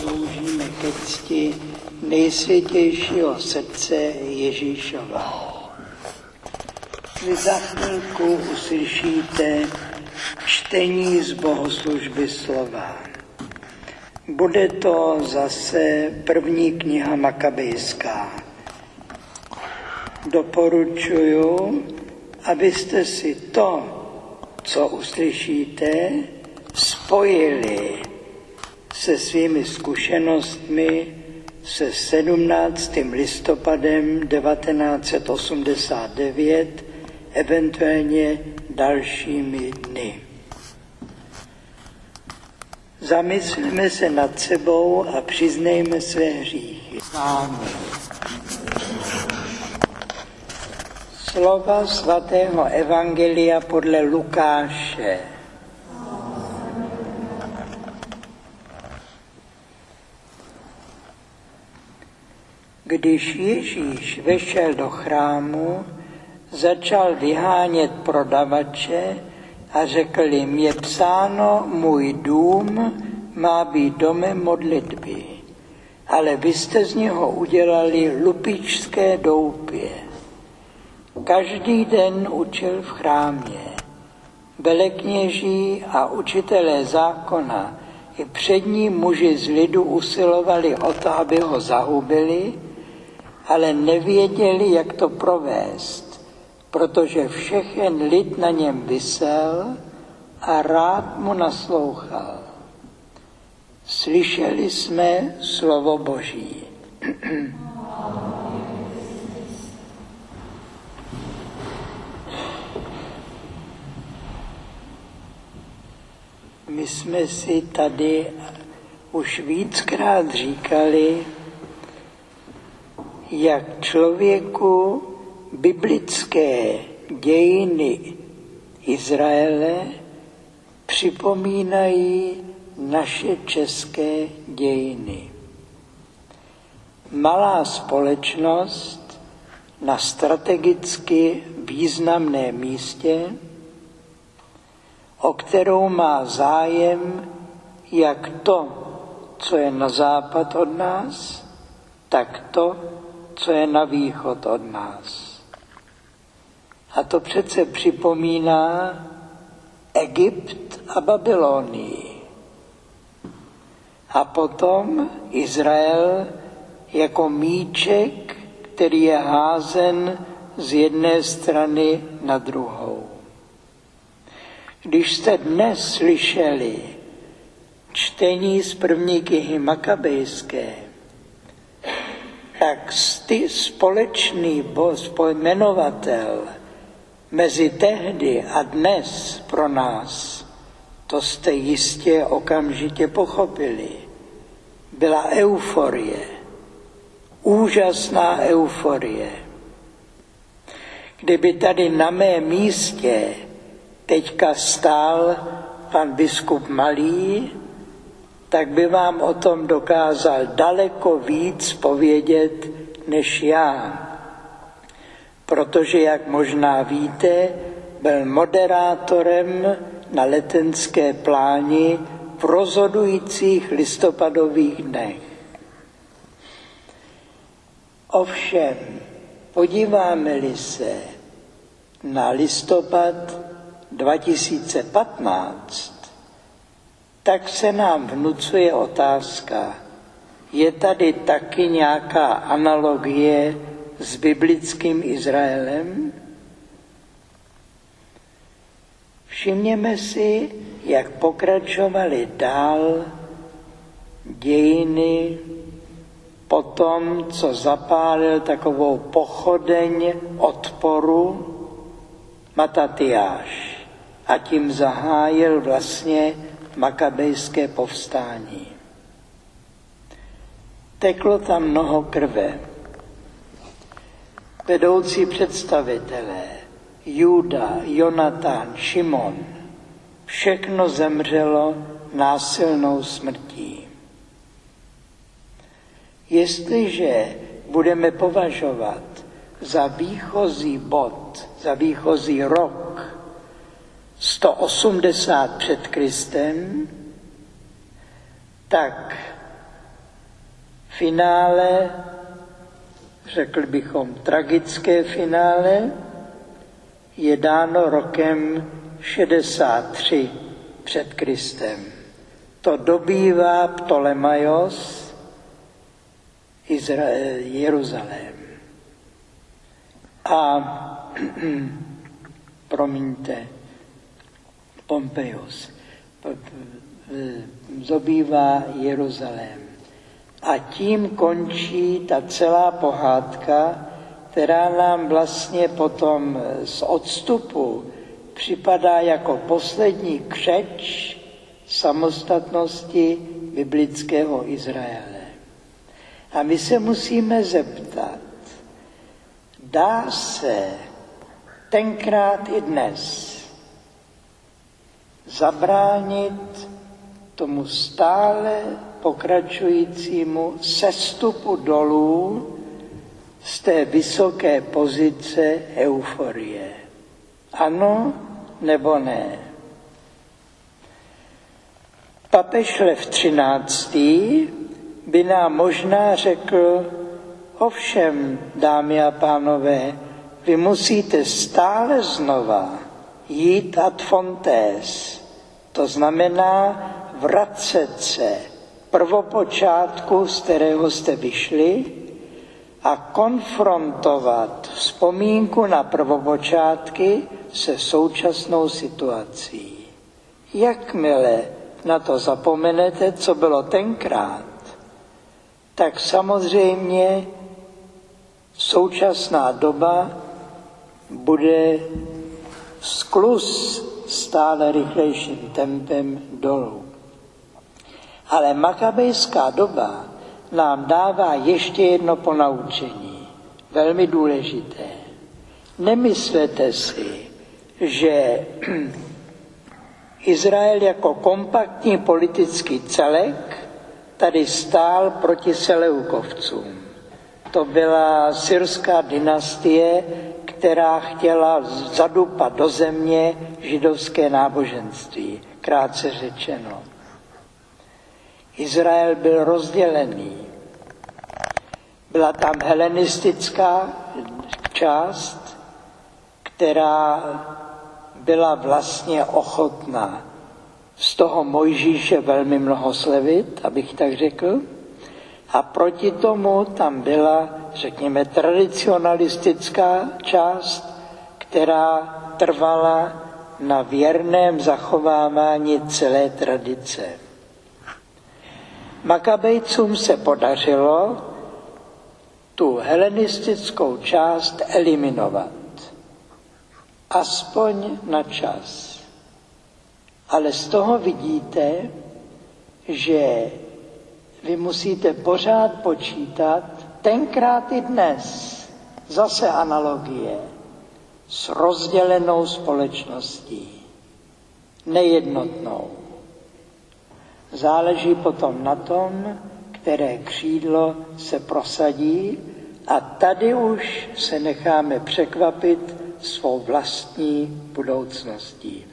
sloužíme ke cti nejsvětějšího srdce Ježíšova. Vy za chvilku uslyšíte čtení z bohoslužby slova. Bude to zase první kniha Makabejská. Doporučuju, abyste si to, co uslyšíte, spojili se svými zkušenostmi se 17. listopadem 1989, eventuálně dalšími dny. Zamysleme se nad sebou a přiznejme své hříchy. Amen. Slova svatého evangelia podle Lukáše. Když Ježíš vešel do chrámu, začal vyhánět prodavače a řekl jim, je psáno, můj dům má být domem modlitby, ale vy jste z něho udělali lupičské doupě. Každý den učil v chrámě. Velekněží a učitelé zákona i přední muži z lidu usilovali o to, aby ho zahubili, ale nevěděli, jak to provést, protože všechen lid na něm visel a rád mu naslouchal. Slyšeli jsme slovo Boží. My jsme si tady už víckrát říkali, jak člověku biblické dějiny Izraele připomínají naše české dějiny. Malá společnost na strategicky významném místě, o kterou má zájem jak to, co je na západ od nás, tak to, co je na východ od nás. A to přece připomíná Egypt a Babylonii. A potom Izrael jako míček, který je házen z jedné strany na druhou. Když jste dnes slyšeli čtení z první knihy Makabejské, tak společný jmenovatel mezi tehdy a dnes pro nás, to jste jistě okamžitě pochopili, byla euforie, úžasná euforie. Kdyby tady na mém místě teďka stál pan biskup Malý, tak by vám o tom dokázal daleko víc povědět než já. Protože, jak možná víte, byl moderátorem na Letenské pláni v rozhodujících listopadových dnech. Ovšem, podíváme-li se na listopad 2015, tak se nám vnucuje otázka, je tady taky nějaká analogie s biblickým Izraelem? Všimněme si, jak pokračovaly dál dějiny po tom, co zapálil takovou pochodeň odporu Matatiáš a tím zahájil vlastně makabejské povstání. Teklo tam mnoho krve. Vedoucí představitelé, Juda, Jonatán, Šimon, všechno zemřelo násilnou smrtí. Jestliže budeme považovat za výchozí bod, za výchozí rok 180 před Kristem, tak Finále, řekl bychom tragické finále, je dáno rokem 63 před Kristem. To dobývá Ptolemaios Jeruzalém. A Pompejus dobývá Jeruzalém. A tím končí ta celá pohádka, která nám vlastně potom z odstupu připadá jako poslední křeč samostatnosti biblického Izraele. A my se musíme zeptat, dá se tenkrát i dnes zabránit tomu stále pokračujícímu sestupu dolů z té vysoké pozice euforie? Ano nebo ne? Papež Lev XIII. By nám možná řekl, ovšem, dámy a pánové, vy musíte stále znova jít ad fontes, to znamená vracet se prvopočátku, z kterého jste vyšli, a konfrontovat vzpomínku na prvopočátky se současnou situací. Jakmile na to zapomenete, co bylo tenkrát, tak samozřejmě současná doba bude skluz stále rychlejším tempem dolů. Ale makabejská doba nám dává ještě jedno ponaučení, velmi důležité. Nemyslete si, že Izrael jako kompaktní politický celek tady stál proti Seleukovcům. To byla syrská dynastie, která chtěla zadupat do země židovské náboženství, krátce řečeno. Izrael byl rozdělený. Byla tam helenistická část, která byla vlastně ochotná z toho Mojžíše velmi mnoho slevit, abych tak řekl, a proti tomu tam byla, řekněme, tradicionalistická část, která trvala na věrném zachovávání celé tradice. Makabejcům se podařilo tu helenistickou část eliminovat. Aspoň na čas. Ale z toho vidíte, že vy musíte pořád počítat, tenkrát i dnes, zase analogie, s rozdělenou společností, nejednotnou. Záleží potom na tom, které křídlo se prosadí, a tady už se necháme překvapit svou vlastní budoucností.